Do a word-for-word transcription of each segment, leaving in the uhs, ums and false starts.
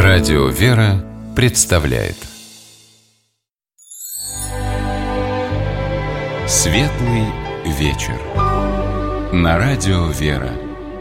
Радио «Вера» представляет Светлый вечер на Радио «Вера».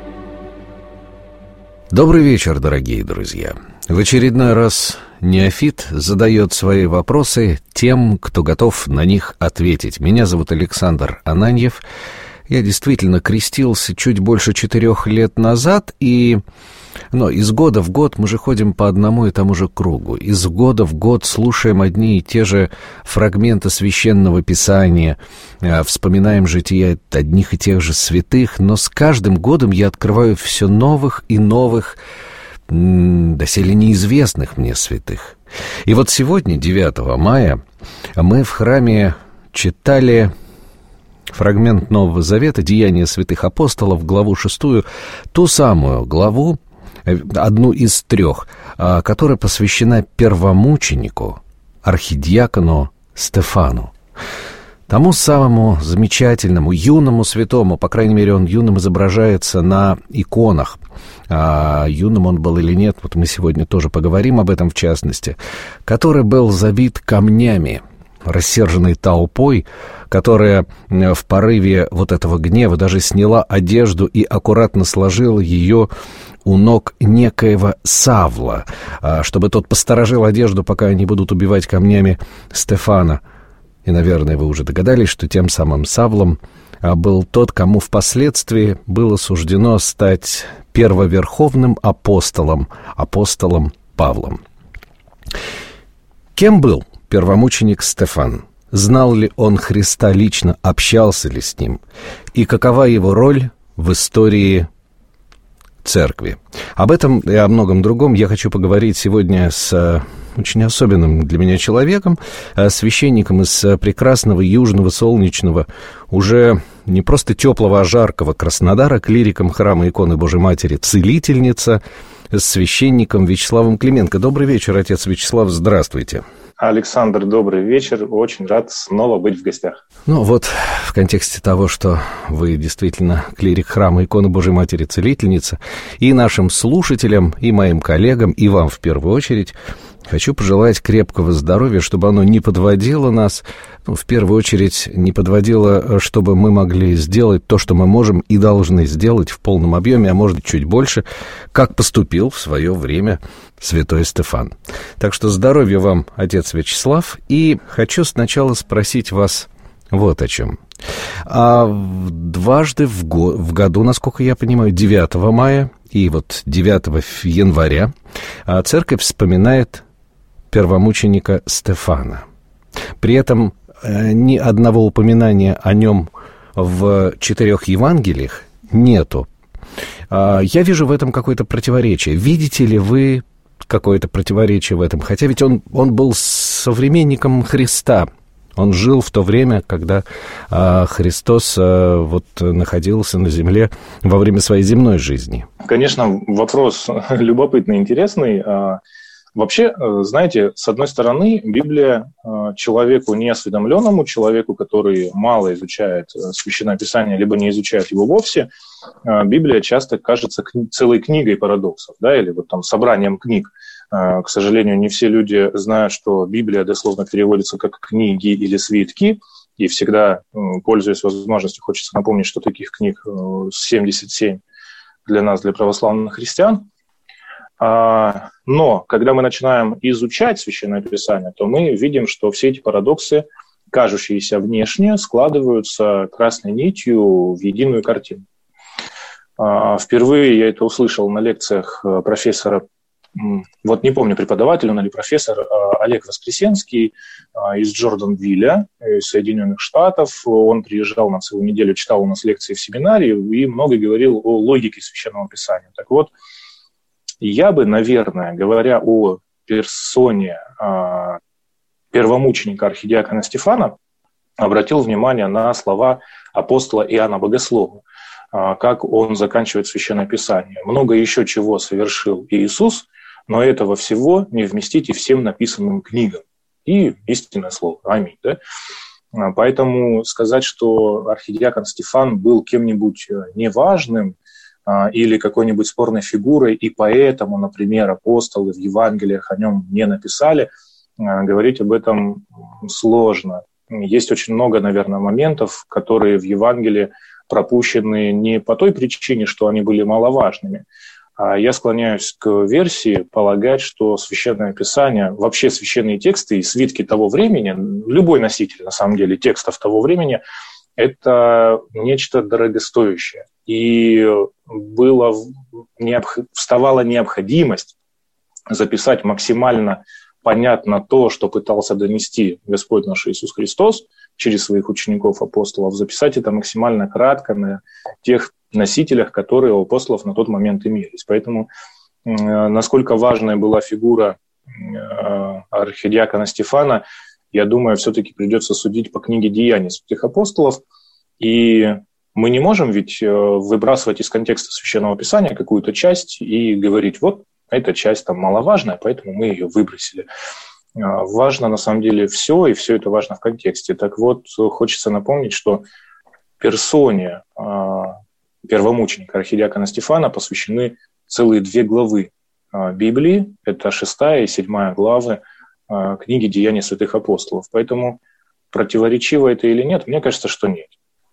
Добрый вечер, дорогие друзья. В очередной раз неофит задает свои вопросы тем, кто готов на них ответить. Меня зовут Александр Ананьев. Я действительно крестился чуть больше четырех лет назад, и... Но из года в год мы же ходим по одному и тому же кругу. Из года в год слушаем одни и те же фрагменты Священного Писания, вспоминаем жития одних и тех же святых, но с каждым годом я открываю все новых и новых, доселе неизвестных мне святых. И вот сегодня, девятого мая, мы в храме читали фрагмент Нового Завета, Деяния святых апостолов, главу шестую, ту самую главу, одну из трех, которая посвящена первомученику, архидиакону Стефану. Тому самому замечательному, юному святому, по крайней мере, он юным изображается на иконах. А юным он был или нет, вот мы сегодня тоже поговорим об этом в частности, который был забит камнями, рассерженной толпой, которая в порыве вот этого гнева даже сняла одежду и аккуратно сложила ее у ног некоего Савла, чтобы тот посторожил одежду, пока они будут убивать камнями Стефана. И, наверное, вы уже догадались, что тем самым Савлом был тот, кому впоследствии было суждено стать первоверховным апостолом, апостолом Павлом. Кем был первомученик Стефан? Знал ли он Христа лично, общался ли с ним? И какова его роль в истории церкви? Об этом и о многом другом я хочу поговорить сегодня с очень особенным для меня человеком, священником из прекрасного южного, солнечного, уже не просто теплого, а жаркого Краснодара, клириком храма иконы Божьей Матери, целительница, священником Вячеславом Клименко. Добрый вечер, отец Вячеслав, здравствуйте. Александр, добрый вечер. Очень рад снова быть в гостях. Ну вот, в контексте того, что вы действительно клирик храма иконы Божьей Матери, целительница, и нашим слушателям, и моим коллегам, и вам в первую очередь, хочу пожелать крепкого здоровья, чтобы оно не подводило нас, ну, в первую очередь не подводило, чтобы мы могли сделать то, что мы можем и должны сделать в полном объеме, а может чуть больше, как поступил в свое время святой Стефан. Так что здоровья вам, отец Вячеслав, и хочу сначала спросить вас вот о чем. А дважды в, го- в году, насколько я понимаю, девятого мая и вот девятого января церковь вспоминает первомученика Стефана. При этом э, ни одного упоминания о нем в четырех Евангелиях нету. Э, я вижу в этом какое-то противоречие. Видите ли вы какое-то противоречие в этом? Хотя ведь он, он был современником Христа. Он жил в то время, когда э, Христос э, вот, находился на земле во время своей земной жизни. Конечно, вопрос любопытный, интересный. Вообще, знаете, с одной стороны, Библия человеку неосведомленному, человеку, который мало изучает Священное Писание, либо не изучает его вовсе, Библия часто кажется целой книгой парадоксов, да, или вот там собранием книг. К сожалению, не все люди знают, что Библия дословно переводится как книги или свитки, и всегда, пользуясь возможностью, хочется напомнить, что таких книг семьдесят семь для нас, для православных христиан. Но когда мы начинаем изучать Священное Писание, то мы видим, что все эти парадоксы, кажущиеся внешне, складываются красной нитью в единую картину. Впервые я это услышал на лекциях профессора, вот не помню, преподаватель он или профессор, Олег Воскресенский из Джорданвилля, из Соединенных Штатов. Он приезжал на целую неделю, читал у нас лекции в семинаре и много говорил о логике Священного Писания. Так вот, я бы, наверное, говоря о персоне первомученика архидиакона Стефана, обратил внимание на слова апостола Иоанна Богослова, как он заканчивает Священное Писание. Много еще чего совершил Иисус, но этого всего не вместите всем написанным книгам. И истинное слово. Аминь. Да? Поэтому сказать, что архидиакон Стефан был кем-нибудь неважным, или какой-нибудь спорной фигурой, и поэтому, например, апостолы в Евангелиях о нем не написали, говорить об этом сложно. Есть очень много, наверное, моментов, которые в Евангелии пропущены не по той причине, что они были маловажными. А я склоняюсь к версии полагать, что Священное Писание, вообще священные тексты и свитки того времени, любой носитель, на самом деле, текстов того времени, это нечто дорогостоящее. И было, вставала необходимость записать максимально понятно то, что пытался донести Господь наш Иисус Христос через своих учеников-апостолов, записать это максимально кратко на тех носителях, которые у апостолов на тот момент имелись. Поэтому э, насколько важная была фигура э, архидиакона Стефана, я думаю, все-таки придется судить по книге «Деяний святых апостолов». И мы не можем ведь э, выбрасывать из контекста Священного Писания какую-то часть и говорить, вот, эта часть там маловажная, поэтому мы ее выбросили. Важно на самом деле все, и все это важно в контексте. Так вот, хочется напомнить, что персоне первомученика архидиакона Стефана посвящены целые две главы Библии. Это шестая и седьмая главы книги «Деяний святых апостолов». Поэтому противоречиво это или нет, мне кажется, что нет.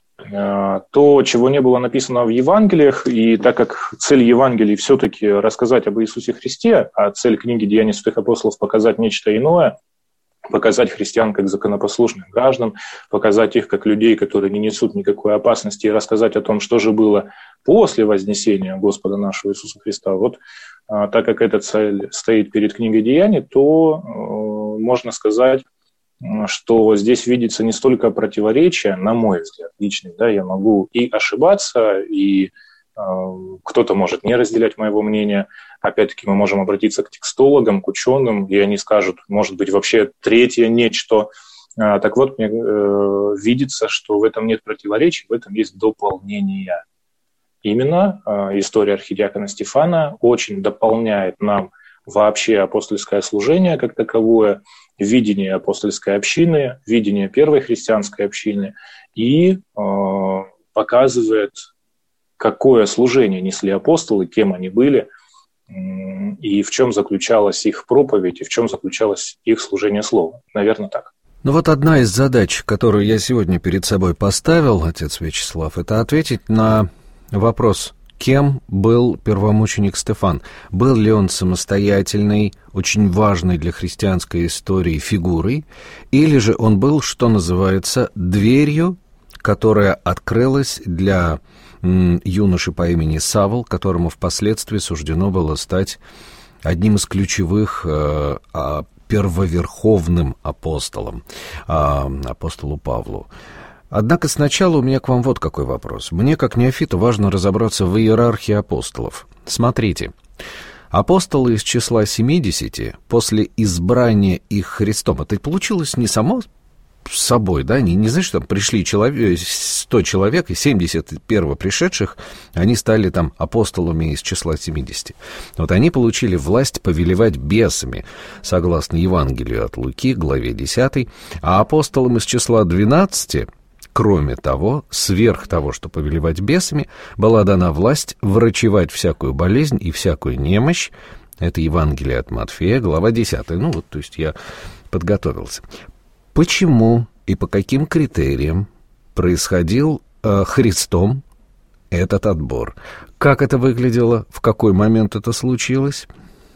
То, чего не было написано в Евангелиях, и так как цель Евангелий все-таки рассказать об Иисусе Христе, а цель книги «Деяний святых апостолов» показать нечто иное, показать христиан как законопослушных граждан, показать их как людей, которые не несут никакой опасности, и рассказать о том, что же было после вознесения Господа нашего Иисуса Христа. Вот так как эта цель стоит перед книгой «Деяний», то можно сказать, что здесь видится не столько противоречие, на мой взгляд, личный, да, я могу и ошибаться, и э, кто-то может не разделять моего мнения. Опять-таки мы можем обратиться к текстологам, к ученым, и они скажут, может быть, вообще третье нечто. А, так вот, мне э, видится, что в этом нет противоречий, в этом есть дополнение. Именно э, история архидиакона Стефана очень дополняет нам вообще апостольское служение как таковое, видение апостольской общины, видение первой христианской общины и э, показывает, какое служение несли апостолы, кем они были, э, и в чем заключалась их проповедь, и в чем заключалось их служение словом. Наверное, так. Ну вот одна из задач, которую я сегодня перед собой поставил, отец Вячеслав, это ответить на вопрос, кем был первомученик Стефан? Был ли он самостоятельной, очень важной для христианской истории фигурой, или же он был, что называется, дверью, которая открылась для м, юноши по имени Савл, которому впоследствии суждено было стать одним из ключевых э, э, первоверховным апостолом, э, апостолу Павлу. Однако сначала у меня к вам вот какой вопрос. Мне, как неофиту, важно разобраться в иерархии апостолов. Смотрите, апостолы из числа семидесяти после избрания их Христом, это получилось не само собой, да, не, не знаешь, что там пришли человек, сто человек, и семьдесят первых пришедших, они стали там апостолами из числа семидесяти. Вот они получили власть повелевать бесами, согласно Евангелию от Луки, главе десятой, а апостолам из числа двенадцати, кроме того, сверх того, что повелевать бесами, была дана власть врачевать всякую болезнь и всякую немощь. Это Евангелие от Матфея, глава десятая. Ну вот, то есть я подготовился. Почему и по каким критериям происходил э, Христом этот отбор? Как это выглядело? В какой момент это случилось?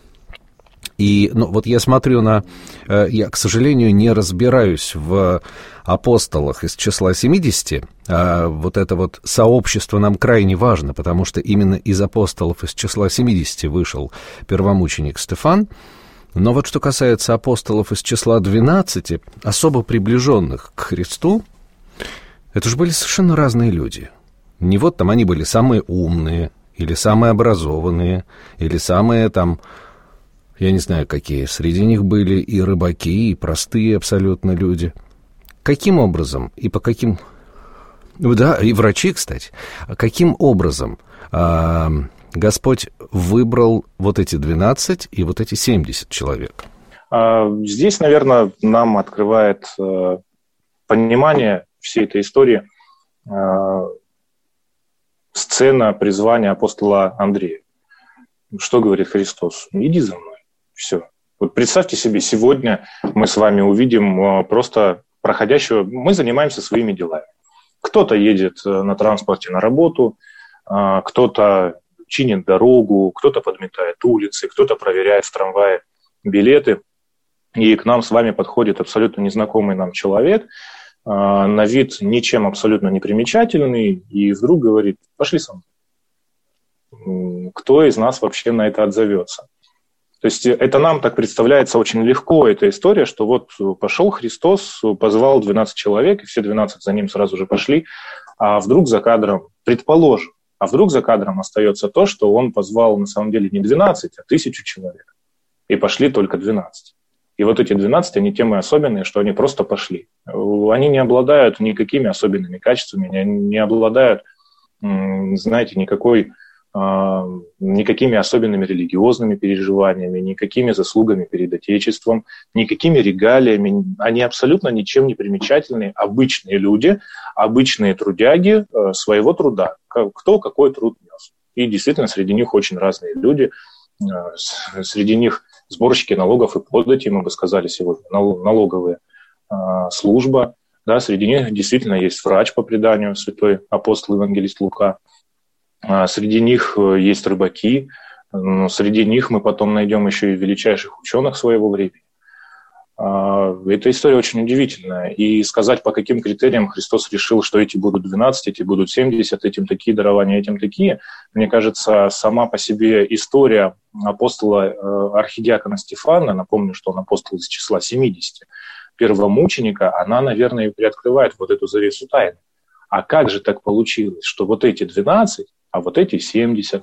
И, ну, вот я смотрю на... Э, я, к сожалению, не разбираюсь в апостолах из числа семидесяти. А вот это вот сообщество нам крайне важно, потому что именно из апостолов из числа семидесяти вышел первомученик Стефан. Но вот что касается апостолов из числа двенадцати, особо приближенных к Христу, это же были совершенно разные люди. Не вот там они были самые умные, или самые образованные, или самые там... Я не знаю, какие. Среди них были и рыбаки, и простые абсолютно люди. Каким образом и по каким... Да, и врачи, кстати. Каким образом а, Господь выбрал вот эти двенадцать и вот эти семьдесят человек? Здесь, наверное, нам открывает понимание всей этой истории сцена призвания апостола Андрея. Что говорит Христос? Иди за мной. Все. Вот представьте себе, сегодня мы с вами увидим просто проходящего, мы занимаемся своими делами. Кто-то едет на транспорте на работу, кто-то чинит дорогу, кто-то подметает улицы, кто-то проверяет в трамвае билеты. И к нам с вами подходит абсолютно незнакомый нам человек, на вид ничем абсолютно не примечательный, и вдруг говорит: пошли со мной. Кто из нас вообще на это отзовется? То есть это нам так представляется очень легко, эта история, что вот пошел Христос, позвал двенадцать человек, и все двенадцать за ним сразу же пошли, а вдруг за кадром, предположим, а вдруг за кадром остается то, что он позвал на самом деле не двенадцать, а тысячу человек, и пошли только двенадцать. И вот эти двенадцать, они тем и особенные, что они просто пошли. Они не обладают никакими особенными качествами, не, не обладают, знаете, никакой, никакими особенными религиозными переживаниями, никакими заслугами перед Отечеством, никакими регалиями. Они абсолютно ничем не примечательные, обычные люди, обычные трудяги своего труда. Кто какой труд нес. И действительно, среди них очень разные люди. Среди них сборщики налогов и податей, мы бы сказали сегодня, налоговая э, служба. Да, среди них действительно есть врач по преданию, святой апостол евангелист Лука. А среди них есть рыбаки. Но среди них мы потом найдем еще и величайших ученых своего времени. А, эта история очень удивительная. И сказать, по каким критериям Христос решил, что эти будут двенадцать, эти будут семьдесят, этим такие дарования, этим такие, мне кажется, сама по себе история апостола э, архидиакона Стефана, напомню, что он апостол из числа семидесяти, первомученика, она, наверное, и приоткрывает вот эту завесу тайны. А как же так получилось, что вот эти двенадцать, а вот эти семьдесят,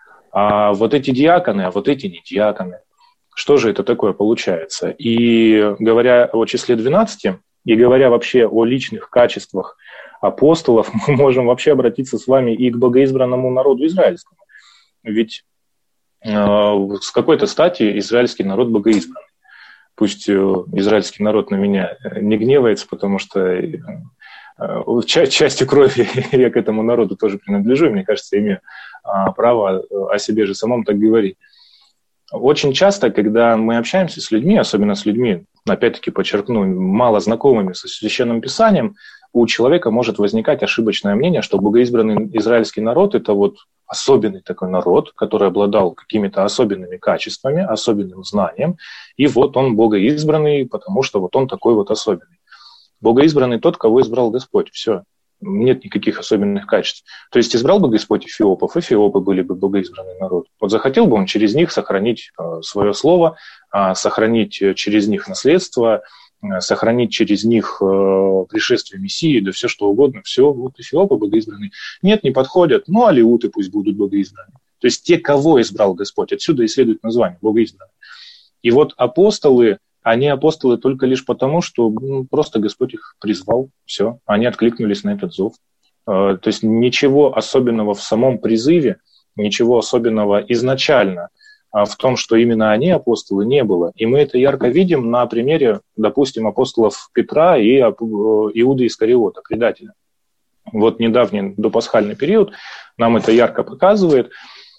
а вот эти диаконы, а вот эти не диаконы? Что же это такое получается? И говоря о числе двенадцати, и говоря вообще о личных качествах апостолов, мы можем вообще обратиться с вами и к богоизбранному народу израильскому. Ведь э, с какой-то стати израильский народ богоизбранный. Пусть э, израильский народ на меня не гневается, потому что э, э, часть, частью крови я к этому народу тоже принадлежу, и мне кажется, имею э, право о себе же самом так говорить. Очень часто, когда мы общаемся с людьми, особенно с людьми, опять-таки подчеркну, мало знакомыми со Священным Писанием, у человека может возникать ошибочное мнение, что богоизбранный израильский народ – это вот особенный такой народ, который обладал какими-то особенными качествами, особенным знанием, и вот он богоизбранный, потому что вот он такой вот особенный. Богоизбранный тот, кого избрал Господь, все. Нет никаких особенных качеств. То есть избрал бы Господь эфиопов, эфиопы были бы богоизбранный народ. Вот захотел бы он через них сохранить э, свое слово, э, сохранить через них наследство, э, сохранить через них э, пришествие Мессии, да все что угодно. Все, вот эфиопы богоизбранные. Нет, не подходят, ну алеуты пусть будут богоизбранные. То есть те, кого избрал Господь, отсюда и следует название богоизбранные. И вот апостолы, они апостолы только лишь потому, что ну, просто Господь их призвал, все, они откликнулись на этот зов. То есть ничего особенного в самом призыве, ничего особенного изначально в том, что именно они апостолы, не было. И мы это ярко видим на примере, допустим, апостолов Петра и Иуды Искариота, предателя. Вот недавний допасхальный период нам это ярко показывает.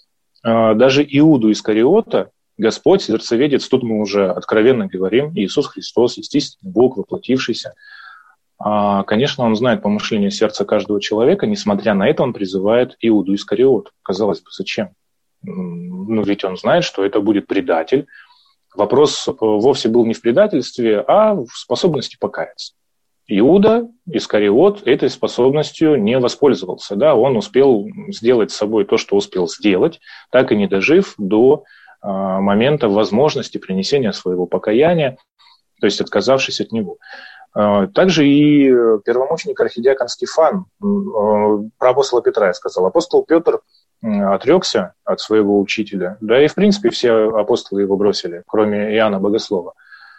Даже Иуду Искариота Господь, сердцеведец, тут мы уже откровенно говорим, Иисус Христос, естественный Бог, воплотившийся. А, конечно, Он знает помышление сердца каждого человека, несмотря на это Он призывает Иуду Искариот. Казалось бы, зачем? Ну, ведь Он знает, что это будет предатель. Вопрос вовсе был не в предательстве, а в способности покаяться. Иуда Искариот этой способностью не воспользовался. Да? Он успел сделать с собой то, что успел сделать, так и не дожив до момента возможности принесения своего покаяния, то есть отказавшись от него. Также и первомученик архидиакон Стефан, про апостола Петра я сказал. Апостол Петр отрекся от своего учителя, да и в принципе все апостолы его бросили, кроме Иоанна Богослова.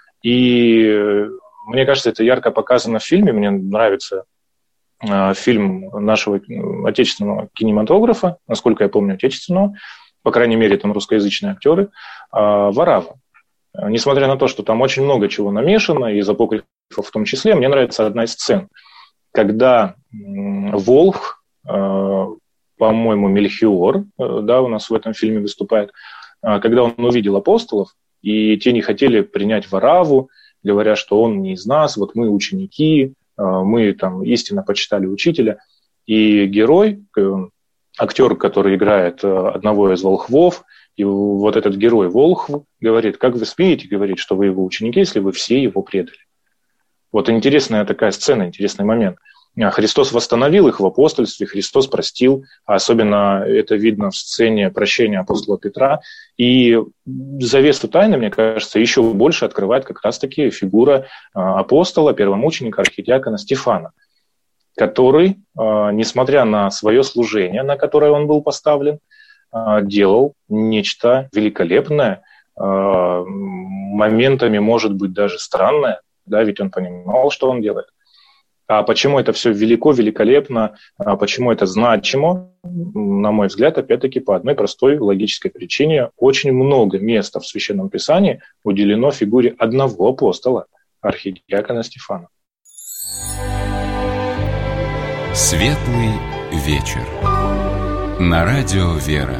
И мне кажется, это ярко показано в фильме, мне нравится фильм нашего отечественного кинематографа, насколько я помню, отечественного, по крайней мере, там русскоязычные актеры, «Варава». Несмотря на то, что там очень много чего намешано, из апокрифов в том числе, мне нравится одна из сцен, когда Волх по-моему, Мельхиор, да, у нас в этом фильме выступает, когда он увидел апостолов, и те не хотели принять Варавву, говоря, что он не из нас, вот мы ученики, мы там истинно почитали учителя. И герой, актер, который играет одного из волхвов, и вот этот герой волхв говорит: как вы смеете говорить, что вы его ученики, если вы все его предали? Вот интересная такая сцена, интересный момент. Христос восстановил их в апостольстве, Христос простил, а особенно это видно в сцене прощения апостола Петра. И завесу тайны, мне кажется, еще больше открывает как раз-таки фигура апостола, первомученика, архидиакона Стефана, который, несмотря на свое служение, на которое он был поставлен, делал нечто великолепное, моментами, может быть, даже странное, да, ведь он понимал, что он делает. А почему это все велико, великолепно, а почему это значимо, на мой взгляд, опять-таки по одной простой логической причине. Очень много места в Священном Писании уделено фигуре одного апостола, архидиакона Стефана. Светлый вечер. На радио «Вера».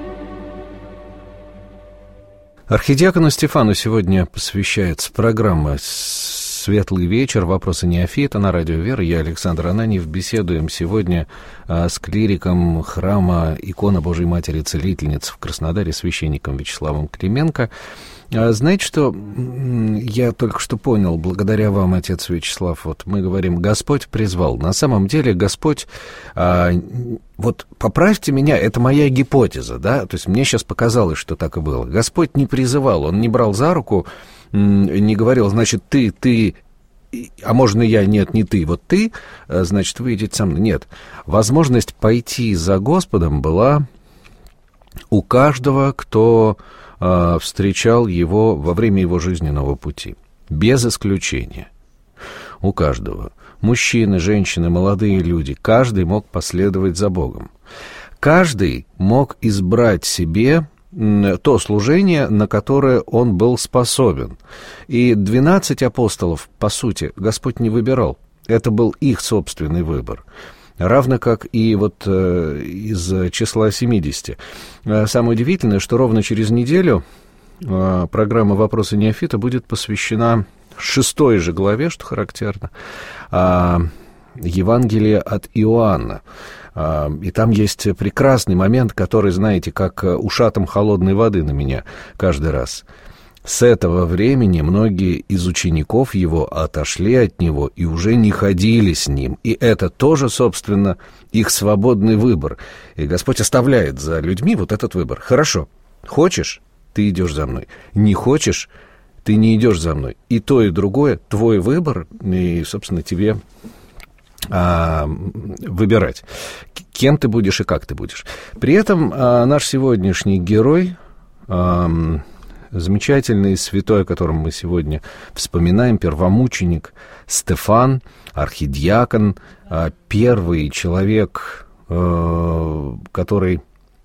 Архидиакону Стефану сегодня посвящается программа «Светлый вечер. Вопросы неофита» на радио «Вера». Я, Александр Ананьев. Беседуем сегодня а, с клириком храма Иконы Божией Матери Целительницы в Краснодаре, священником Вячеславом Клименко. А, знаете, что я только что понял, благодаря вам, отец Вячеслав, вот мы говорим, Господь призвал. На самом деле Господь, а, вот поправьте меня, это моя гипотеза, да, то есть мне сейчас показалось, что так и было. Господь не призывал, Он не брал за руку, не говорил, значит, ты, ты, а можно я, нет, не ты, вот ты, значит, вы идите со мной. Нет, возможность пойти за Господом была у каждого, кто э, встречал его во время его жизненного пути, без исключения, у каждого. Мужчины, женщины, молодые люди, каждый мог последовать за Богом. Каждый мог избрать себе то служение, на которое он был способен. И двенадцать апостолов, по сути, Господь не выбирал. Это был их собственный выбор. Равно как и вот э, из числа семидесяти. Самое удивительное, что ровно через неделю э, программа «Вопросы неофита» будет посвящена шестой же главе, что характерно, э, Евангелие от Иоанна. И там есть прекрасный момент, который, знаете, как ушатом холодной воды на меня каждый раз. С этого времени многие из учеников его отошли от него и уже не ходили с ним. И это тоже, собственно, их свободный выбор. И Господь оставляет за людьми вот этот выбор. Хорошо, хочешь, ты идешь за мной. Не хочешь, ты не идешь за мной. И то, и другое твой выбор, и, собственно, тебе А, выбирать, кем ты будешь и как ты будешь. При этом а, наш сегодняшний герой, а, замечательный святой, о котором мы сегодня вспоминаем, первомученик Стефан, архидиакон, а, первый человек, а, который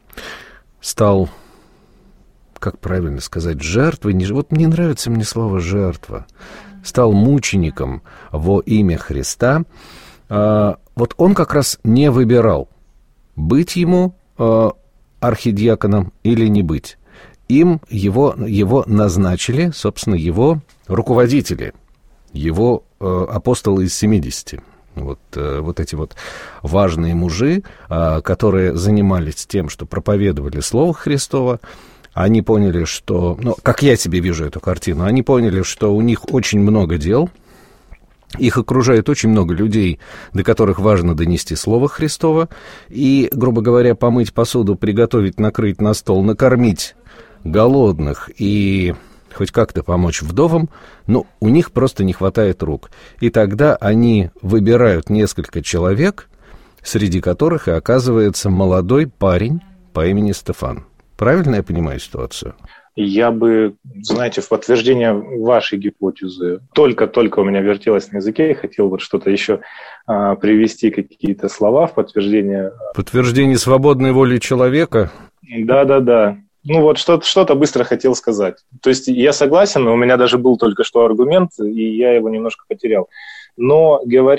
стал, как правильно сказать, жертвой. Вот мне нравится мне слово «жертва». Стал мучеником во имя Христа. Вот он как раз не выбирал, быть ему э, архидиаконом или не быть. Им его, его назначили, собственно, его руководители, его э, апостолы из семидесяти. Вот, э, вот эти вот важные мужи, э, которые занимались тем, что проповедовали Слово Христово. Они поняли, что, ну, как я себе вижу эту картину, они поняли, что у них очень много дел. Их окружает очень много людей, до которых важно донести Слово Христово. И, грубо говоря, помыть посуду, приготовить, накрыть на стол, накормить голодных и хоть как-то помочь вдовам, но у них просто не хватает рук. И тогда они выбирают несколько человек, среди которых и оказывается молодой парень по имени Стефан. Правильно я понимаю ситуацию? Я бы, знаете, в подтверждение вашей гипотезы, только-только у меня вертелось на языке, я хотел вот что-то еще а, привести, какие-то слова в подтверждение. Подтверждение свободной воли человека? Да-да-да. Ну вот что-то, что-то быстро хотел сказать. То есть я согласен, у меня даже был только что аргумент, и я его немножко потерял. Но говоря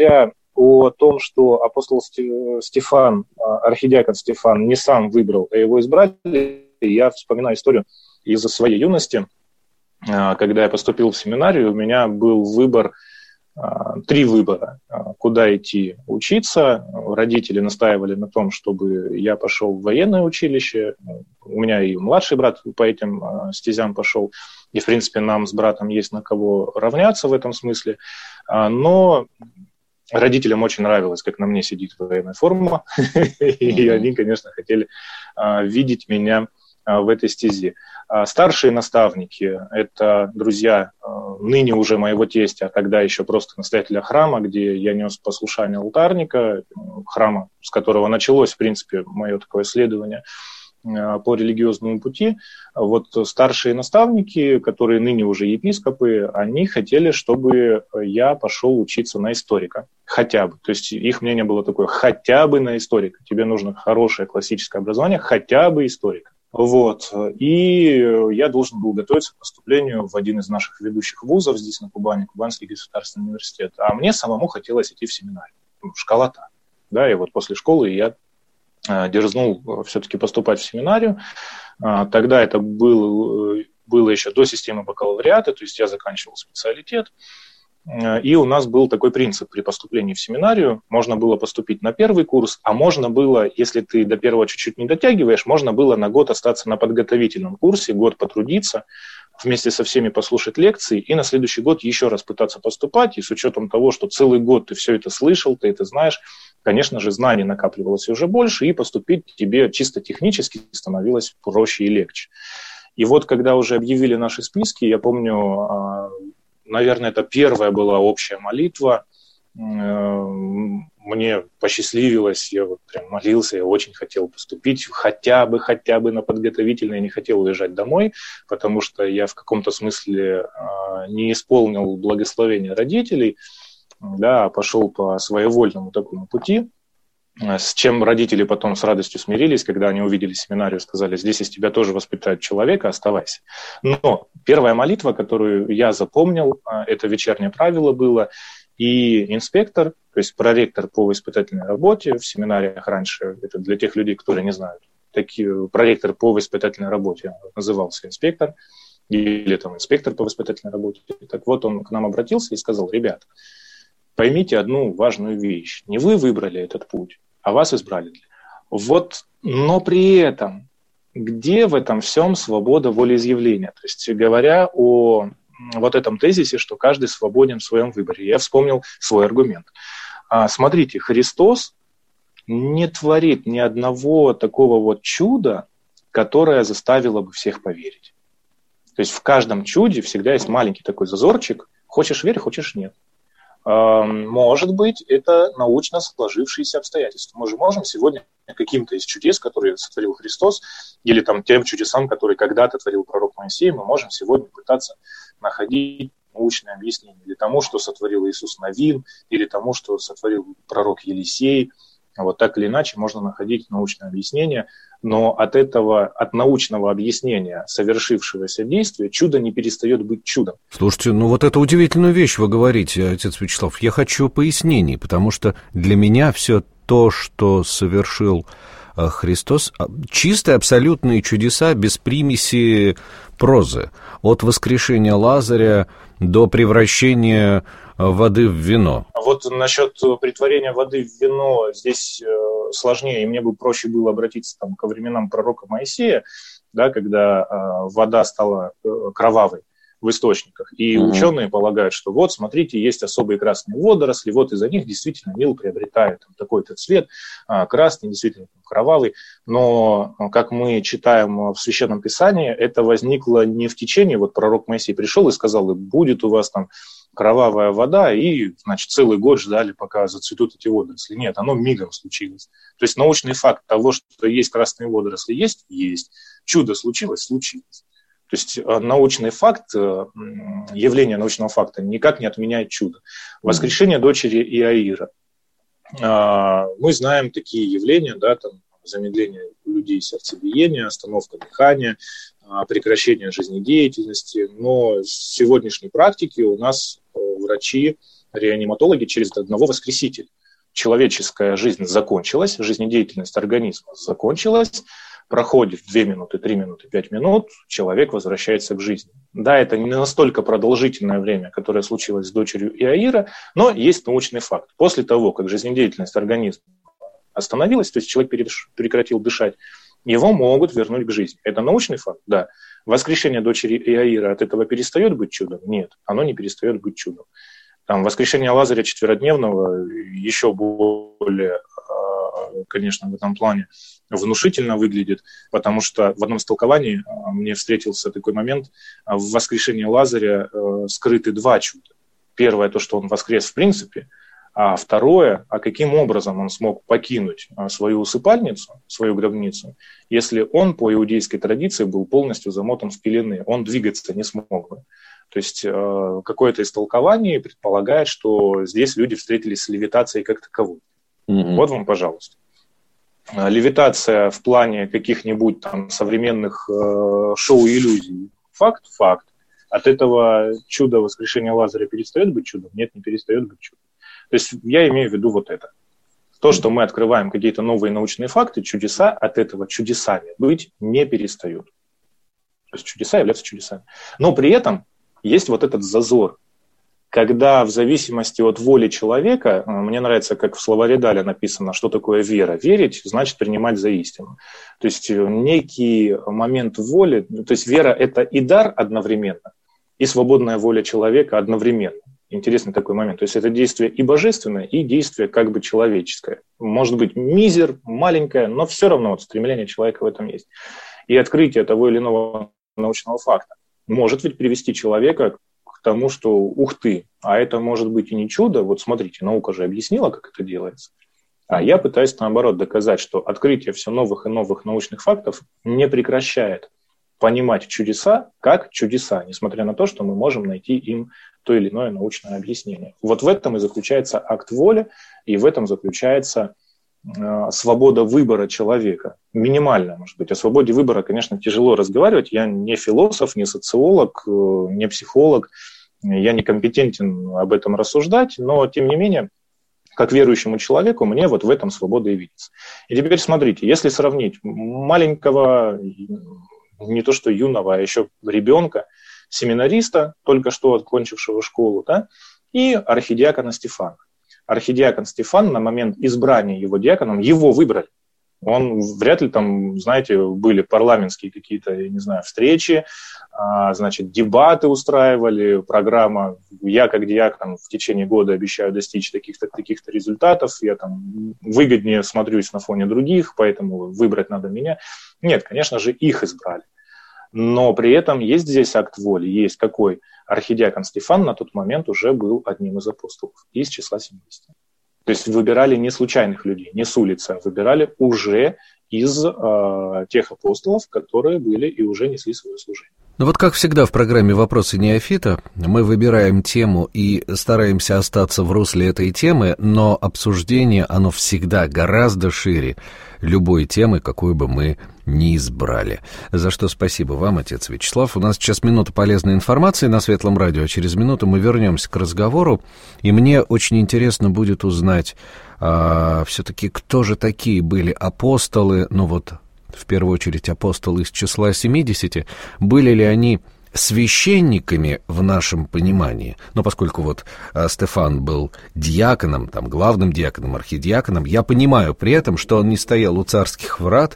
о том, что апостол Стефан, архидиакон Стефан, не сам выбрал, а его избрали, я вспоминаю историю из своей юности. Когда я поступил в семинарию, у меня был выбор, три выбора, куда идти учиться. Родители настаивали на том, чтобы я пошел в военное училище. У меня и младший брат по этим стезям пошел. И, в принципе, нам с братом есть на кого равняться в этом смысле. Но родителям очень нравилось, как на мне сидит военная форма. И они, конечно, хотели видеть меня в этой стезе. Старшие наставники – это друзья ныне уже моего тестя, а тогда еще просто настоятеля храма, где я нес послушание алтарника, храма, с которого началось, в принципе, мое такое исследование по религиозному пути. Вот старшие наставники, которые ныне уже епископы, они хотели, чтобы я пошел учиться на историка. Хотя бы. То есть их мнение было такое: хотя бы на историка. Тебе нужно хорошее классическое образование, хотя бы историка. Вот. И я должен был готовиться к поступлению в один из наших ведущих вузов здесь, на Кубани, Кубанский государственный университет. А мне самому хотелось идти в семинарию. Школа-то. Да, и вот после школы я дерзнул все-таки поступать в семинарию. Тогда это было, было еще до системы бакалавриата, то есть я заканчивал специалитет. И у нас был такой принцип при поступлении в семинарию. Можно было поступить на первый курс, а можно было, если ты до первого чуть-чуть не дотягиваешь, можно было на год остаться на подготовительном курсе, год потрудиться, вместе со всеми послушать лекции, и на следующий год еще раз пытаться поступать. И с учетом того, что целый год ты все это слышал, ты это знаешь, конечно же, знаний накапливалось уже больше, и поступить тебе чисто технически становилось проще и легче. И вот когда уже объявили наши списки, я помню, наверное, это первая была общая молитва. Мне посчастливилось, я вот прям молился, я очень хотел поступить хотя бы, хотя бы на подготовительное, я не хотел уезжать домой, потому что я в каком-то смысле не исполнил благословения родителей, да, пошел по своевольному такому пути, с чем родители потом с радостью смирились, когда они увидели семинарию, сказали: здесь из тебя тоже воспитают человека, оставайся. Но первая молитва, которую я запомнил, это вечернее правило было, и инспектор, то есть проректор по воспитательной работе в семинариях раньше, это для тех людей, которые не знают, такие, проректор по воспитательной работе назывался инспектор, или там инспектор по воспитательной работе. Так вот, он к нам обратился и сказал: ребята, поймите одну важную вещь. Не вы выбрали этот путь, а вас избрали. Вот, но при этом, где в этом всем свобода волеизъявления? То есть, говоря о вот этом тезисе, что каждый свободен в своем выборе, я вспомнил свой аргумент. Смотрите, Христос не творит ни одного такого вот чуда, которое заставило бы всех поверить. То есть в каждом чуде всегда есть маленький такой зазорчик. Хочешь — верь, хочешь — нет. Может быть, это научно сложившиеся обстоятельства. Мы же можем сегодня каким-то из чудес, которые сотворил Христос, или там тем чудесам, которые когда-то творил пророк Моисей, мы можем сегодня пытаться находить научное объяснение или тому, что сотворил Иисус Навин, или тому, что сотворил пророк Елисей. Вот так или иначе можно находить научное объяснение, но от этого, от научного объяснения совершившегося действия чудо не перестает быть чудом. Слушайте, ну вот это удивительную вещь вы говорите, отец Вячеслав. Я хочу пояснений, потому что для меня все то, что совершил Христос, чистые абсолютные чудеса без примеси прозы. От воскрешения Лазаря до превращения воды в вино. Вот насчет претворения воды в вино здесь сложнее, и мне бы проще было обратиться там, ко временам пророка Моисея, да, когда э, вода стала э, кровавой в источниках. И mm-hmm. ученые полагают, что вот, смотрите, есть особые красные водоросли, вот из-за них действительно Нил приобретает там, такой-то цвет, э, красный, действительно кровавый. Но, как мы читаем в Священном Писании, это возникло не в течение, вот пророк Моисей пришел и сказал: и будет у вас там кровавая вода, и, значит, целый год ждали, пока зацветут эти водоросли. Нет, оно мигом случилось. То есть научный факт того, что есть красные водоросли, есть, есть. Чудо случилось, случилось. То есть научный факт, явление научного факта никак не отменяет чудо. Воскрешение дочери Иаира. Мы знаем такие явления, да, там, замедление у людей сердцебиения, остановка дыхания, прекращение жизнедеятельности. Но в сегодняшней практике у нас врачи, реаниматологи через одного воскресителя. человеческая жизнь закончилась, жизнедеятельность организма закончилась, проходит две минуты, три минуты, пять минут, человек возвращается к жизни. Да, это не настолько продолжительное время, которое случилось с дочерью Иаира, но есть научный факт. После того, как жизнедеятельность организма остановилась, то есть человек прекратил дышать, его могут вернуть к жизни. Это научный факт? Да. Воскрешение дочери Иаира от этого перестает быть чудом? Нет, оно не перестает быть чудом. Там, воскрешение Лазаря четверодневного еще более, конечно, в этом плане внушительно выглядит, потому что в одном из толкований мне встретился такой момент: в воскрешении Лазаря скрыты два чуда. Первое, то, что он воскрес в принципе, а второе, а каким образом он смог покинуть свою усыпальницу, свою гробницу, если он по иудейской традиции был полностью замотан в пелены, он двигаться не смог бы. То есть какое-то из толкований предполагает, что здесь люди встретились с левитацией как таковой. Mm-hmm. Вот вам, пожалуйста. Левитация в плане каких-нибудь там современных э, шоу-иллюзий. Факт, факт. От этого чудо воскрешения Лазаря перестает быть чудом? Нет, не перестает быть чудом. То есть я имею в виду вот это. То, что мы открываем какие-то новые научные факты, чудеса от этого чудесами быть не перестают. То есть чудеса являются чудесами. Но при этом есть вот этот зазор, когда в зависимости от воли человека, мне нравится, как в словаре Даля написано, что такое вера. Верить значит принимать за истину. То есть некий момент воли, то есть вера – это и дар одновременно, и свободная воля человека одновременно. Интересный такой момент. То есть это действие и божественное, и действие как бы человеческое. Может быть мизер, маленькое, но все равно вот стремление человека в этом есть. И открытие того или иного научного факта может ведь привести человека к тому, что ух ты, а это может быть и не чудо. Вот смотрите, наука же объяснила, как это делается. А я пытаюсь наоборот доказать, что открытие все новых и новых научных фактов не прекращает понимать чудеса как чудеса, несмотря на то, что мы можем найти им то или иное научное объяснение. Вот в этом и заключается акт воли, и в этом заключается э, свобода выбора человека. Минимальная, может быть. О свободе выбора, конечно, тяжело разговаривать. Я не философ, не социолог, э, не психолог. Я не компетентен об этом рассуждать, но, тем не менее, как верующему человеку, мне вот в этом свобода и видится. И теперь смотрите, если сравнить маленького, не то что юного, а еще ребенка, семинариста, только что окончившего школу, да, и архидиакона Стефана. Архидиакон Стефан на момент избрания его диаконом, его выбрали. Он вряд ли там, знаете, были парламентские какие-то, я не знаю, встречи, а, значит, дебаты устраивали, программа «Я как диакон в течение года обещаю достичь таких-то, таких-то результатов, я там выгоднее смотрюсь на фоне других, поэтому выбрать надо меня». Нет, конечно же, их избрали. Но при этом есть здесь акт воли, есть какой? Архидиакон Стефан на тот момент уже был одним из апостолов, из числа семидесяти. То есть выбирали не случайных людей, не с улицы, а выбирали уже из э, тех апостолов, которые были и уже несли свое служение. Ну вот как всегда в программе «Вопросы неофита» мы выбираем тему и стараемся остаться в русле этой темы, но обсуждение, оно всегда гораздо шире любой темы, какую бы мы ни избрали. За что спасибо вам, отец Вячеслав. У нас сейчас минута полезной информации на Светлом радио, а через минуту мы вернемся к разговору, и мне очень интересно будет узнать, а, все-таки кто же такие были апостолы, ну вот в первую очередь апостолы из числа семидесяти, были ли они священниками в нашем понимании? Но поскольку вот а, Стефан был диаконом, там, главным диаконом, архидиаконом, я понимаю при этом, что он не стоял у царских врат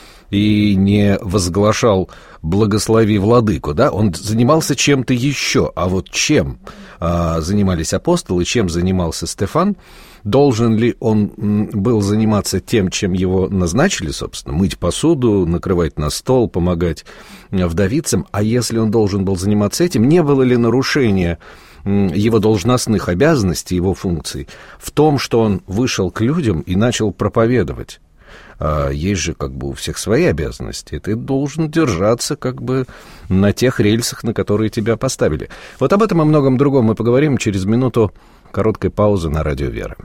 и не возглашал «благослови владыку», да, он занимался чем-то еще. А вот чем а, занимались апостолы, чем занимался Стефан? Должен ли он был заниматься тем, чем его назначили, собственно, мыть посуду, накрывать на стол, помогать вдовицам? А если он должен был заниматься этим, не было ли нарушения его должностных обязанностей, его функций в том, что он вышел к людям и начал проповедовать? Есть же как бы у всех свои обязанности, и ты должен держаться как бы на тех рельсах, на которые тебя поставили. Вот об этом и многом другом мы поговорим через минуту короткой паузы на радио «Вера».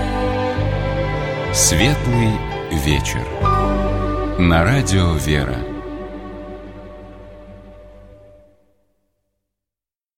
Светлый вечер на радио «Вера».